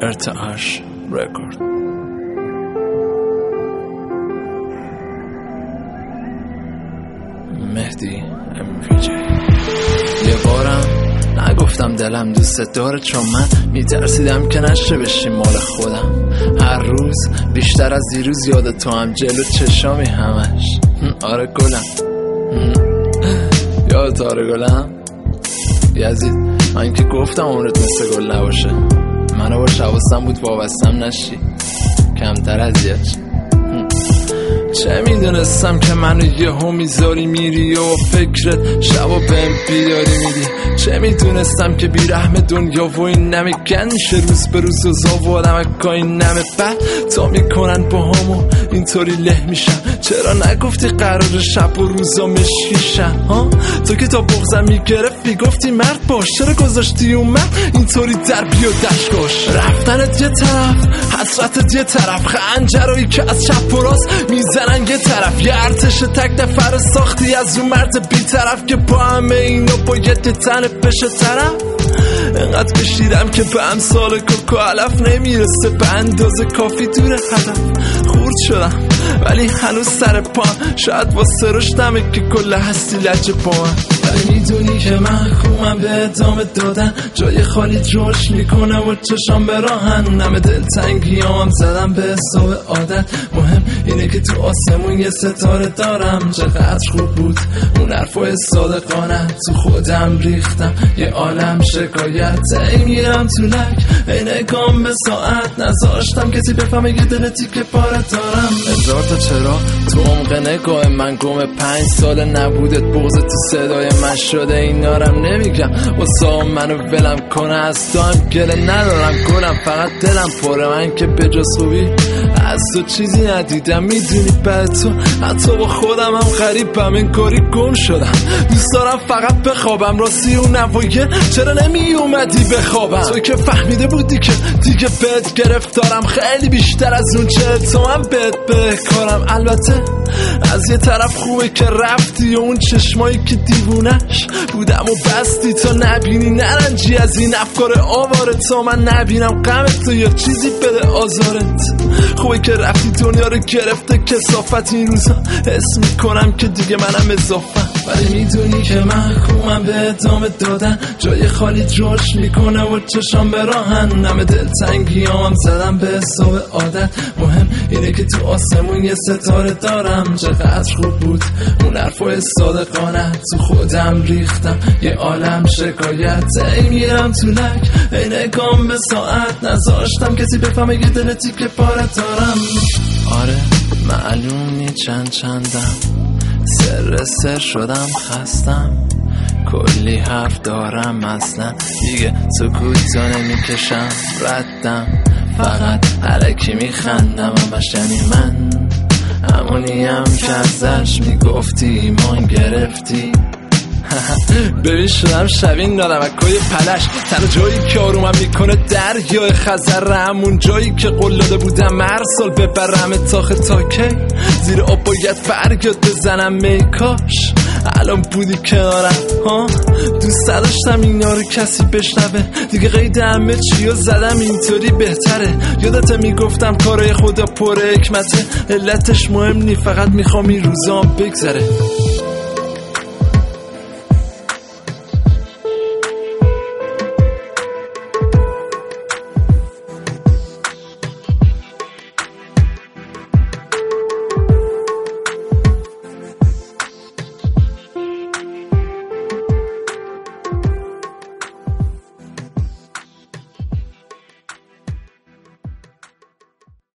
ارتعاش رکورد. مهدی MVJ. یه بارم نگفتم دلم دوست داره، چون من میترسیدم که نشه بشی مال خودم. هر روز بیشتر از دیروز یاد تو هم جلو چشامی همش. آره گلم، یادت آره گلم یزید، من که گفتم عمرت مثل گل نباشه، منو باش حواستم بود وابستم نشی، کمتر اذیت شی. چه میدونستم که منو یهو میذاری میری و فکرت شبا بهم بیداری میدی. چه میدونستم که بیرحم دنیا و این نمه گن میشه روز به روز و زاوادم این نمه بد تا میکنن با همو اینطوری له میشم. چرا نگفتی قرار شب و روزا مشکیشن ها؟ تو که تا بغزم میگرفتی گفتی مرد باش، چرا گذاشتی اومد اینطوری در بیا دشکاش؟ رفتنت یه طرف، حسرتت یه طرف، خنجرایی که از چپ و راست میزنن یه طرف، یه ارتش تک نفر ساختی از اون مرد بی طرف که با همه اینو باید یه تنه بشه طرف. انقدر بشیرم که به امثال کوکو علف نمیرسه به اندازه کافی دور هدف. خورد شدم ولی هنوز سر پام، شاید واسه رشدمه که کل هستی لجه پام. ولی میدونی که من خوبم به ادامه دادن، جای خالی جوش میکنه و چشام به راهن. نمه دلتنگی هم زدم به حساب عادت، مهم اینه که تو آسمون یه ستاره دارم. چقدر خوب بود اون حرفای صادقانه، تو خودم ریختم یه عالم شکایت. ای میرم تو لک، ای نگام به ساعت، نذاشتم کسی بفهمه یه دل تیکه پاره دارم. هزار تا چرا تو عمق نگاه من گم 5 سال نبودت، بغض تو صدای من شده اینارم نمیگم واسه منو ولم کنه. از تو هم گله ندارم گلم، فقط دلم پره من که به جز خوبی از تو چیزی ندیدم. میدونی به تو حتی با خودم هم غریبم، این کاری گم شدم. دوست دارم فقط بخوابم، راستی اون نوایه چرا نمی اومدی بخوابم؟ تو که فهمیده بودی که دیگه بهت گرفتارم، خیلی بیشتر از اون چه تو هم بهت بکارم. البته از یه طرف خوبه که رفتی و اون چشمایی که دیوونش بودم و بستی تا نبینی نرنجی از این افکار آواره، تا من نبینم غمت تو یا چیزی بده آزارت. خوبه که رفتی دنیا رو گرفته کثافت، این روزا حس میکنم که دیگه منم اضافه. ولی میدونی که من خوبم به ادامه دادن، جای خالی جوش میکنه و چشام به راهن. نمه دلتنگی هم زدم به حساب عادت، مهم اینه که تو آسمون یه ستاره دارم. چقدر خوب بود اون حرفای صادقانه، تو خودم ریختم یه عالم شکایت. ای میرم تو لک، ای نگام به ساعت، نذاشتم کسی بفهمه یه دل تیکه پاره دارم. آره معلوم چندم، سر شدم خستم، کلی حرف دارم اصلا دیگه سکوتا نمیکشم ردم، فقط علکی میخندم همش. یعنی من همونیم که ازش میگفتی ایمان گرفتی. ببین شدم شبین نارمکای پلش، تنها جایی که آرومم میکنه دریای خزر، همون جایی که قلاده بودم هر سال ببرم تاخ تاکی زیر آب باید فریاد بزنم. میکاش الان بودی کنارم ها، دوست داشتم اینا رو کسی بشنوه دیگه. قید همه چی رو زدم اینطوری بهتره. یادت میگفتم کارای خدا پر حکمته، علتش مهم نی، فقط میخوام این روزا بگذره.